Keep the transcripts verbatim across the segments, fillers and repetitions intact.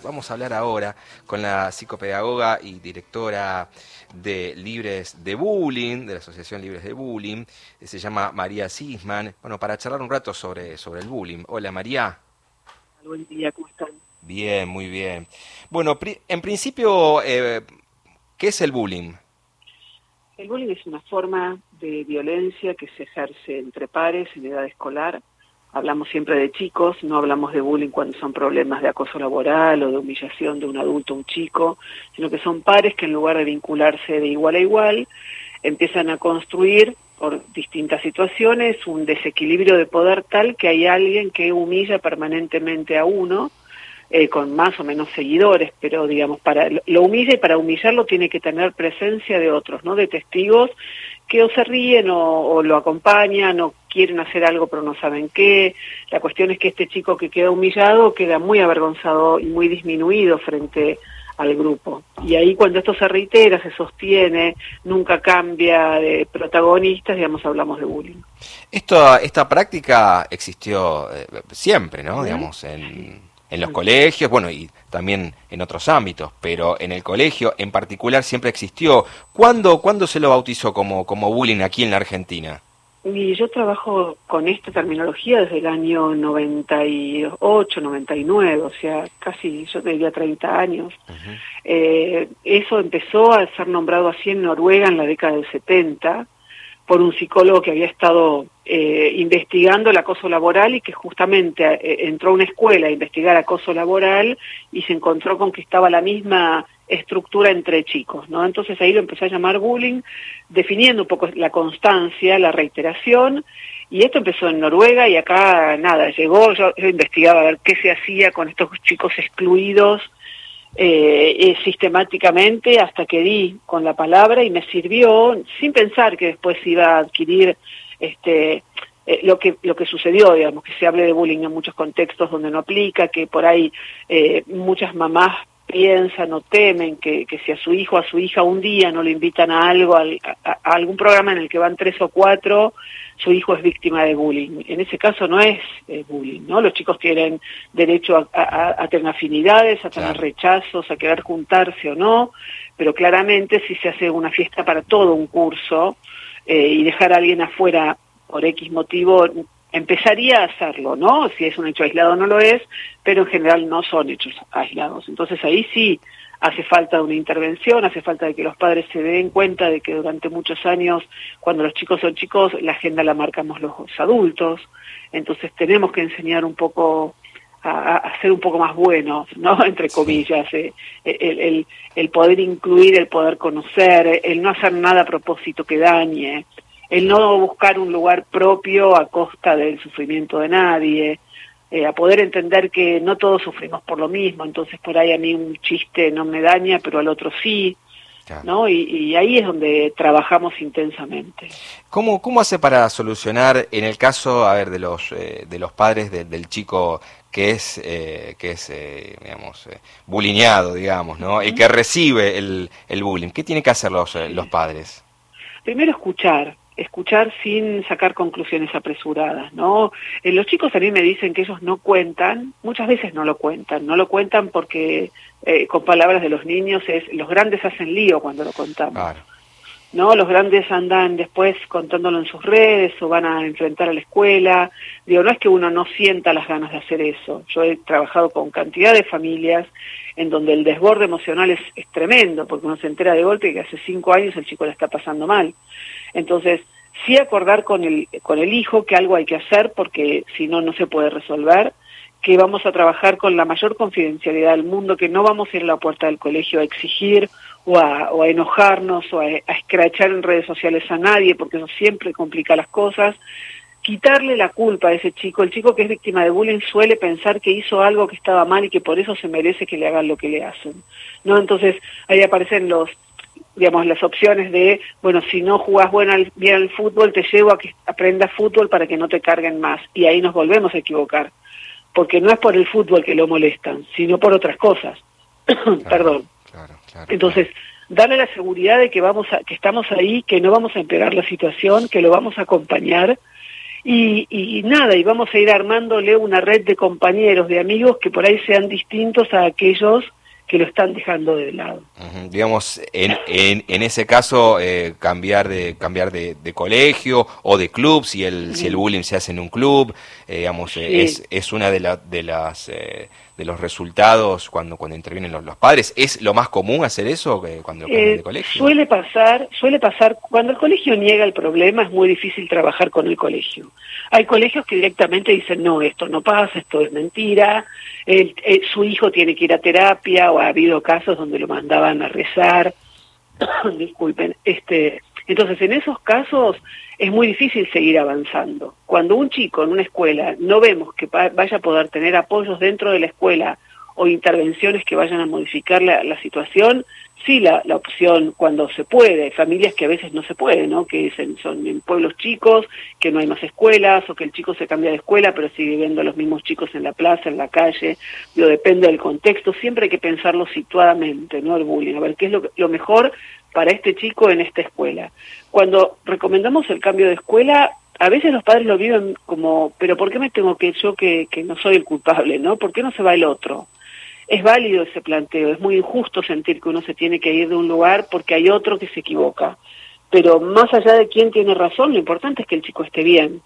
vamos a hablar ahora con la psicopedagoga y directora de Libres de Bullying, de la Asociación Libres de Bullying, se llama María Sisman, bueno, para charlar un rato sobre, sobre el bullying. Hola, María. Buen día, ¿cómo están? Bien, muy bien. Bueno, pri en principio, eh, ¿qué es el bullying? El bullying es una forma de violencia que se ejerce entre pares en edad escolar. Hablamos siempre de chicos, no hablamos de bullying cuando son problemas de acoso laboral o de humillación de un adulto a un chico, sino que son pares que en lugar de vincularse de igual a igual, empiezan a construir por distintas situaciones un desequilibrio de poder tal que hay alguien que humilla permanentemente a uno, Eh, con más o menos seguidores, pero digamos, para lo humilla y para humillarlo tiene que tener presencia de otros, ¿no? De testigos que o se ríen o, o lo acompañan o quieren hacer algo pero no saben qué. La cuestión es que este chico que queda humillado queda muy avergonzado y muy disminuido frente al grupo. Y ahí cuando esto se reitera, se sostiene, nunca cambia de protagonistas, digamos, hablamos de bullying. Esto, esta práctica existió eh, siempre, ¿no? ¿Mm? Digamos, en... en los colegios, bueno, y también en otros ámbitos, pero en el colegio en particular siempre existió. ¿Cuándo, ¿cuándo se lo bautizó como, como bullying aquí en la Argentina? Y yo trabajo con esta terminología desde el año noventa y ocho, noventa y nueve, o sea, casi, yo diría treinta años. Uh-huh. eh, eso empezó a ser nombrado así en Noruega en la década del setenta, por un psicólogo que había estado eh, investigando el acoso laboral y que justamente eh, entró a una escuela a investigar acoso laboral y se encontró con que estaba la misma estructura entre chicos, ¿no? Entonces ahí lo empezó a llamar bullying, definiendo un poco la constancia, la reiteración, y esto empezó en Noruega y acá nada, llegó, yo, yo investigaba a ver qué se hacía con estos chicos excluidos, Eh, eh, sistemáticamente hasta que di con la palabra y me sirvió sin pensar que después iba a adquirir este eh, lo que lo que sucedió, digamos, que se hable de bullying en muchos contextos donde no aplica, que por ahí eh, muchas mamás piensan o temen que, que si a su hijo o a su hija un día no le invitan a algo, a, a, a algún programa en el que van tres o cuatro, su hijo es víctima de bullying. En ese caso no es eh, bullying, ¿no? Los chicos tienen derecho a, a, a tener afinidades, a tener Claro. rechazos, a querer juntarse o no, pero claramente si se hace una fiesta para todo un curso eh, y dejar a alguien afuera por X motivo, empezaría a hacerlo, ¿no? Si es un hecho aislado no lo es, pero en general no son hechos aislados. Entonces ahí sí hace falta una intervención, hace falta de que los padres se den cuenta de que durante muchos años, cuando los chicos son chicos, la agenda la marcamos los adultos, entonces tenemos que enseñar un poco a, a ser un poco más buenos, ¿no? Entre comillas, sí. eh, el, el, el poder incluir, el poder conocer, el no hacer nada a propósito que dañe, el no buscar un lugar propio a costa del sufrimiento de nadie, eh, a poder entender que no todos sufrimos por lo mismo, entonces por ahí a mí un chiste no me daña, pero al otro sí, claro. ¿No? Y, y ahí es donde trabajamos intensamente. ¿Cómo, cómo hace para solucionar, en el caso, a ver, de los eh, de los padres de, del chico que es, eh, que es eh, digamos, eh, bullyingado, digamos, ¿no? El que recibe el, el bullying, ¿qué tienen que hacer los, eh, los padres? Primero escuchar, escuchar sin sacar conclusiones apresuradas, ¿no? Eh, los chicos a mí me dicen que ellos no cuentan, muchas veces no lo cuentan, no lo cuentan porque, eh, con palabras de los niños, es los grandes hacen lío cuando lo contamos. Claro. ¿No? Los grandes andan después contándolo en sus redes o van a enfrentar a la escuela. Digo, no es que uno no sienta las ganas de hacer eso. Yo he trabajado con cantidad de familias en donde el desborde emocional es, es tremendo, porque uno se entera de golpe que hace cinco años el chico la está pasando mal. Entonces, sí acordar con el, con el hijo que algo hay que hacer, porque si no, no se puede resolver, que vamos a trabajar con la mayor confidencialidad del mundo, que no vamos a ir a la puerta del colegio a exigir o a, o a enojarnos o a, a escrachar en redes sociales a nadie, porque eso siempre complica las cosas. Quitarle la culpa a ese chico. El chico que es víctima de bullying suele pensar que hizo algo que estaba mal y que por eso se merece que le hagan lo que le hacen, ¿no? Entonces ahí aparecen los, digamos, las opciones de, bueno, si no jugás bueno al, bien al fútbol, te llevo a que aprendas fútbol para que no te carguen más. Y ahí nos volvemos a equivocar, porque no es por el fútbol que lo molestan, sino por otras cosas. Claro, Perdón. Claro, claro, Entonces, darle la seguridad de que vamos a, que estamos ahí, que no vamos a empeorar la situación, que lo vamos a acompañar Y, y nada, y vamos a ir armándole una red de compañeros, de amigos que por ahí sean distintos a aquellos que lo están dejando de lado. Uh-huh. Digamos, en, en, en ese caso, eh, cambiar de cambiar de, de colegio o de club, si el, uh-huh. si el bullying se hace en un club, eh, digamos, sí. eh, es, es una de, la, de las... Eh, de los resultados cuando cuando intervienen los, los padres. ¿Es lo más común hacer eso eh, cuando cambian eh, de colegio? Suele pasar, suele pasar, cuando el colegio niega el problema es muy difícil trabajar con el colegio. Hay colegios que directamente dicen, no, esto no pasa, esto es mentira, el, el, su hijo tiene que ir a terapia, o ha habido casos donde lo mandaban a rezar, disculpen, este... Entonces, en esos casos es muy difícil seguir avanzando. Cuando un chico en una escuela no vemos que vaya a poder tener apoyos dentro de la escuela o intervenciones que vayan a modificar la, la situación, sí la, la opción cuando se puede, familias que a veces no se puede, ¿no? Que son, son en pueblos chicos, que no hay más escuelas, o que el chico se cambia de escuela pero sigue viendo a los mismos chicos en la plaza, en la calle, lo depende del contexto, siempre hay que pensarlo situadamente, ¿no? El bullying, a ver qué es lo, lo mejor para este chico en esta escuela. Cuando recomendamos el cambio de escuela, a veces los padres lo viven como, pero ¿por qué me tengo que yo que, que no soy el culpable, ¿no? ¿Por qué no se va el otro? Es válido ese planteo, es muy injusto sentir que uno se tiene que ir de un lugar porque hay otro que se equivoca. Pero más allá de quién tiene razón, lo importante es que el chico esté bien.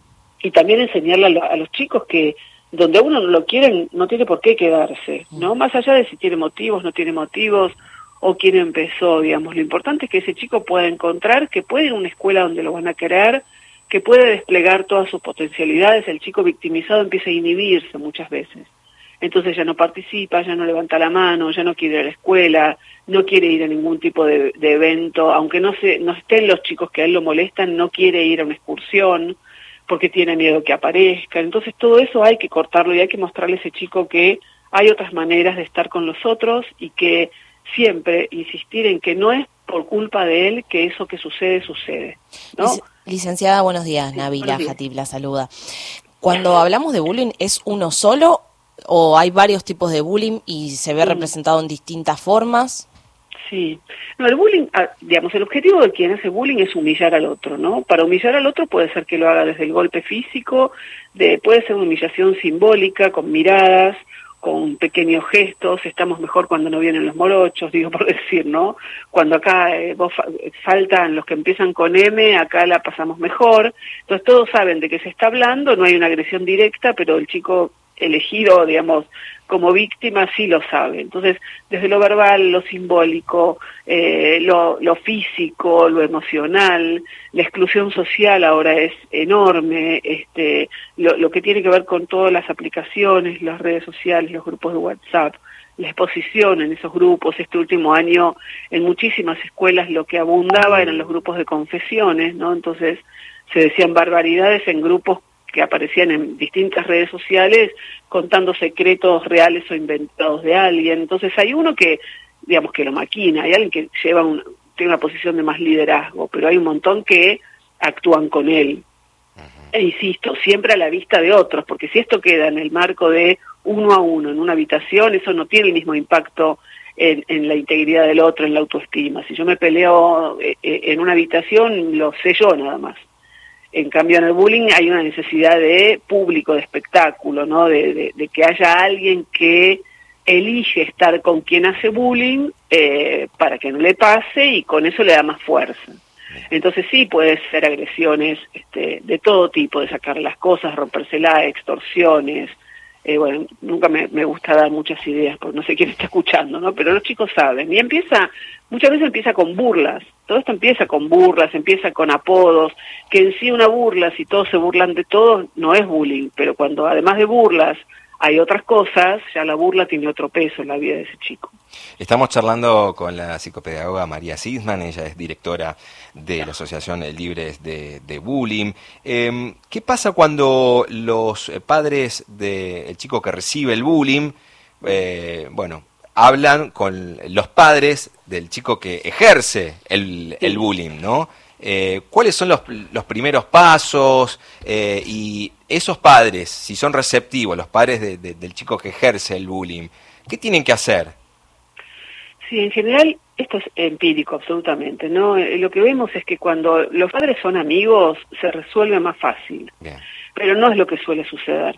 Y también enseñarle a, lo, a los chicos que donde uno no lo quieren, no tiene por qué quedarse, ¿no? Más allá de si tiene motivos, no tiene motivos, o quién empezó, digamos. Lo importante es que ese chico pueda encontrar que puede ir a una escuela donde lo van a querer, que puede desplegar todas sus potencialidades. El chico victimizado empieza a inhibirse muchas veces. Entonces ya no participa, ya no levanta la mano, ya no quiere ir a la escuela, no quiere ir a ningún tipo de, de evento, aunque no se, no estén los chicos que a él lo molestan, no quiere ir a una excursión porque tiene miedo que aparezca. Entonces todo eso hay que cortarlo y hay que mostrarle a ese chico que hay otras maneras de estar con los otros y que siempre insistir en que no es por culpa de él que eso que sucede, sucede, ¿no? Lic- Licenciada, buenos días, sí, Nabila Jatib la saluda. Cuando hablamos de bullying, ¿es uno solo o hay varios tipos de bullying y se ve representado en distintas formas? Sí, no, el bullying, digamos, el objetivo de quien hace bullying es humillar al otro, ¿no? Para humillar al otro puede ser que lo haga desde el golpe físico, de, puede ser una humillación simbólica, con miradas, con pequeños gestos, estamos mejor cuando no vienen los morochos, digo por decir, ¿no? Cuando acá eh, vos fa faltan los que empiezan con M, acá la pasamos mejor. Entonces todos saben de qué se está hablando, no hay una agresión directa, pero el chico elegido, digamos, como víctima sí lo sabe. Entonces, desde lo verbal, lo simbólico, eh, lo, lo físico, lo emocional, la exclusión social ahora es enorme, este, lo, lo que tiene que ver con todas las aplicaciones, las redes sociales, los grupos de WhatsApp, la exposición en esos grupos. Este último año, en muchísimas escuelas lo que abundaba eran los grupos de confesiones, ¿no? Entonces, se decían barbaridades en grupos que aparecían en distintas redes sociales contando secretos reales o inventados de alguien. Entonces hay uno que, digamos, que lo maquina, hay alguien que lleva un, tiene una posición de más liderazgo, pero hay un montón que actúan con él. Uh-huh. E insisto, siempre a la vista de otros, porque si esto queda en el marco de uno a uno en una habitación, eso no tiene el mismo impacto en, en la integridad del otro, en la autoestima. Si yo me peleo eh, eh, en una habitación, lo sé yo nada más. En cambio, en el bullying hay una necesidad de público, de espectáculo, ¿no? De, de, de que haya alguien que elige estar con quien hace bullying eh, para que no le pase y con eso le da más fuerza. Entonces sí puede ser agresiones este, de todo tipo, de sacar las cosas, rompérsela, extorsiones. Eh, bueno, nunca me, me gusta dar muchas ideas porque no sé quién está escuchando, ¿no? Pero los chicos saben. Y empieza, muchas veces empieza con burlas. Todo esto empieza con burlas, empieza con apodos, que en sí una burla, si todos se burlan de todos, no es bullying. Pero cuando además de burlas hay otras cosas, ya la burla tiene otro peso en la vida de ese chico. Estamos charlando con la psicopedagoga María Sisman, ella es directora de la Asociación Libres de, de Bullying. Eh, ¿Qué pasa cuando los padres del chico que recibe el bullying, eh, bueno, hablan con los padres del chico que ejerce el, el bullying, ¿no? Eh, ¿Cuáles son los, los primeros pasos? Eh, y esos padres, si son receptivos, los padres de, de, del chico que ejerce el bullying, ¿qué tienen que hacer? Sí, en general esto es empírico absolutamente, ¿no? Eh, Lo que vemos es que cuando los padres son amigos se resuelve más fácil, Bien. pero no es lo que suele suceder.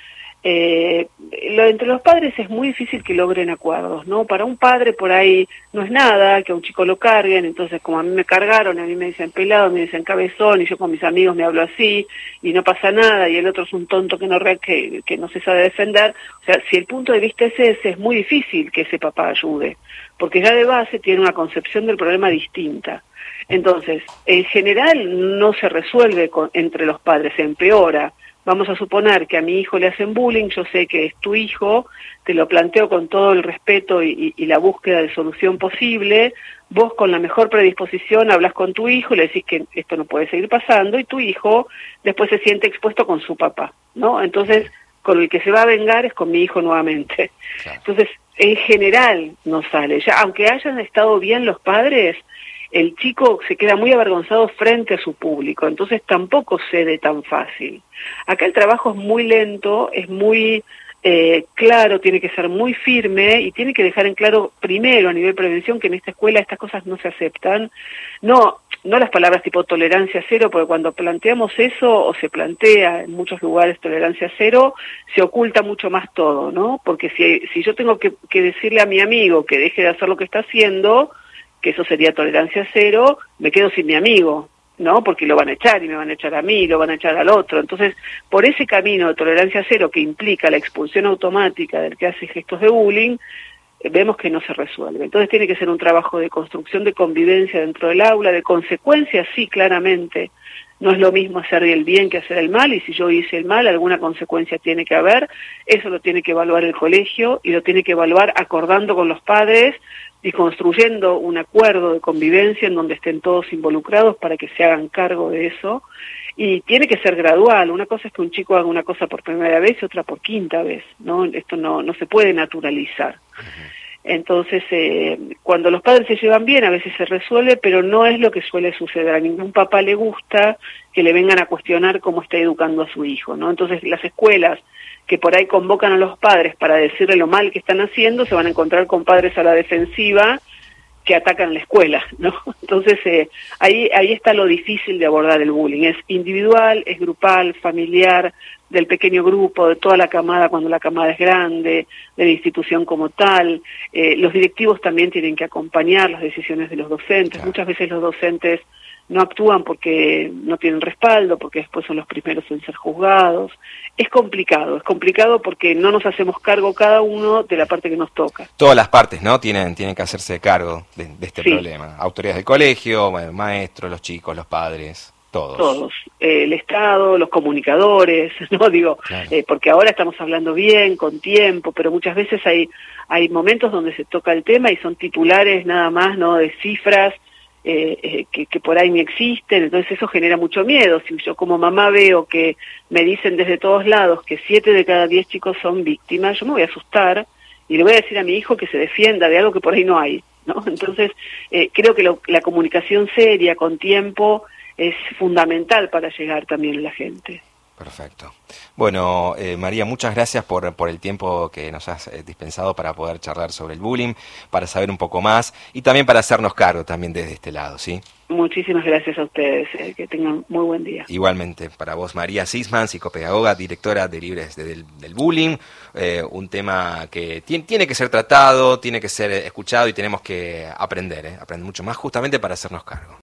Eh, lo, entre los padres es muy difícil que logren acuerdos, ¿no? Para un padre por ahí no es nada que a un chico lo carguen, entonces como a mí me cargaron, a mí me dicen pelado, me dicen cabezón, y yo con mis amigos me hablo así, y no pasa nada, y el otro es un tonto que no, re, que, que no se sabe defender. O sea, si el punto de vista es ese, es muy difícil que ese papá ayude, porque ya de base tiene una concepción del problema distinta. Entonces, en general no se resuelve con, entre los padres, se empeora. Vamos a suponer que a mi hijo le hacen bullying, yo sé que es tu hijo, te lo planteo con todo el respeto y, y, y la búsqueda de solución posible, vos con la mejor predisposición hablas con tu hijo, le decís que esto no puede seguir pasando, y tu hijo después se siente expuesto con su papá, ¿no? Entonces, con el que se va a vengar es con mi hijo nuevamente. Claro. Entonces, en general no sale. Ya, aunque hayan estado bien los padres, el chico se queda muy avergonzado frente a su público, entonces tampoco cede tan fácil. Acá el trabajo es muy lento, es muy eh, claro, tiene que ser muy firme y tiene que dejar en claro primero a nivel prevención que en esta escuela estas cosas no se aceptan. No, no las palabras tipo tolerancia cero, porque cuando planteamos eso, o se plantea en muchos lugares tolerancia cero, se oculta mucho más todo, ¿no? Porque si, si yo tengo que, que decirle a mi amigo que deje de hacer lo que está haciendo, que eso sería tolerancia cero, me quedo sin mi amigo, ¿no? Porque lo van a echar y me van a echar a mí, lo van a echar al otro. Entonces, por ese camino de tolerancia cero que implica la expulsión automática del que hace gestos de bullying, eh, vemos que no se resuelve. Entonces tiene que ser un trabajo de construcción de convivencia dentro del aula, de consecuencias, sí, claramente. No es lo mismo hacer el bien que hacer el mal, y si yo hice el mal, alguna consecuencia tiene que haber. Eso lo tiene que evaluar el colegio y lo tiene que evaluar acordando con los padres y construyendo un acuerdo de convivencia en donde estén todos involucrados para que se hagan cargo de eso. Y tiene que ser gradual. Una cosa es que un chico haga una cosa por primera vez y otra por quinta vez, ¿no? Esto no, no se puede naturalizar. Uh-huh. Entonces, eh, cuando los padres se llevan bien, a veces se resuelve, pero no es lo que suele suceder. A ningún papá le gusta que le vengan a cuestionar cómo está educando a su hijo, ¿no? Entonces, las escuelas que por ahí convocan a los padres para decirle lo mal que están haciendo, se van a encontrar con padres a la defensiva que atacan la escuela, ¿no? Entonces, eh, ahí, ahí está lo difícil de abordar el bullying. Es individual, es grupal, familiar, del pequeño grupo, de toda la camada cuando la camada es grande, de la institución como tal. Eh, los directivos también tienen que acompañar las decisiones de los docentes. Claro. Muchas veces los docentes no actúan porque no tienen respaldo, porque después son los primeros en ser juzgados. Es complicado, es complicado porque no nos hacemos cargo cada uno de la parte que nos toca. Todas las partes, ¿no? Tienen, tienen que hacerse cargo de, de este sí. problema. Autoridades del colegio, maestros, los chicos, los padres. Todos. Todos, eh, el Estado, los comunicadores, no digo, claro. eh, porque ahora estamos hablando bien, con tiempo, pero muchas veces hay hay momentos donde se toca el tema y son titulares nada más, no de cifras eh, eh, que, que por ahí ni existen, entonces eso genera mucho miedo. Si yo como mamá veo que me dicen desde todos lados que siete de cada diez chicos son víctimas, yo me voy a asustar y le voy a decir a mi hijo que se defienda de algo que por ahí no hay, ¿no? Entonces eh, creo que lo, la comunicación seria, con tiempo, es fundamental para llegar también a la gente. Perfecto. Bueno, eh, María, muchas gracias por, por el tiempo que nos has eh, dispensado para poder charlar sobre el bullying, para saber un poco más y también para hacernos cargo también desde este lado, ¿sí? Muchísimas gracias a ustedes, eh, que tengan muy buen día. Igualmente, para vos, María Sisman, psicopedagoga, directora de Libres de, del, del Bullying, eh, un tema que tiene, tiene que ser tratado, tiene que ser escuchado y tenemos que aprender, eh, aprender mucho más justamente para hacernos cargo.